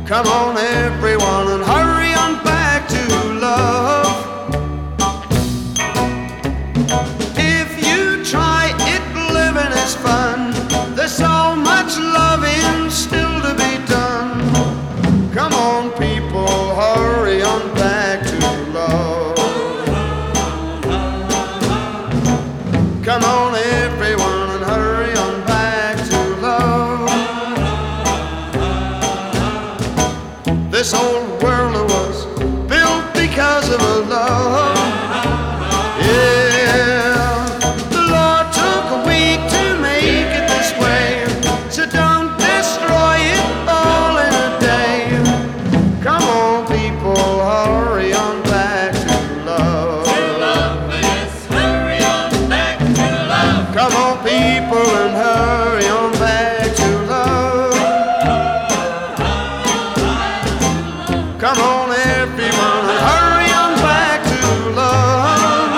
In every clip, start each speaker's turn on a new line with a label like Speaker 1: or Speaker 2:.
Speaker 1: Come on, everyone, and hurry on back to love. If you try it, living is fun. There's so much loving still to be done. Come on, people, hurry on back to love. Come on, everyone, and hurry on back to love. This old world was built because of a love. Yeah, the Lord took a week to make it this way, so don't destroy it all in a day. Come on, people, hurry on back to love. Come on, people, and hurry on back to love. Come on, everyone, and hurry on back to love.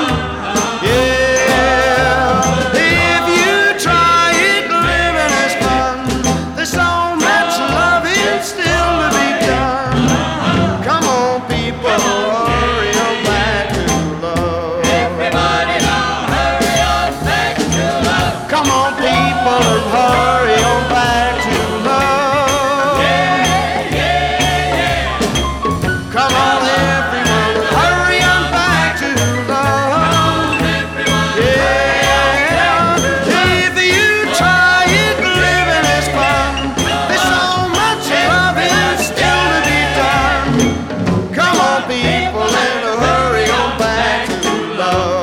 Speaker 1: Yeah, if you try it, living is fun. There's so much loving still to be done. Come on, people, hurry on back to love.
Speaker 2: Everybody now, hurry on back to love.
Speaker 1: Come on, people, and hurry on back to love. Come on, everyone, and hurry on back to love. Yeah, if you try it, living is fun. There's so much loving still to be done. Come on, people, and hurry on back to love.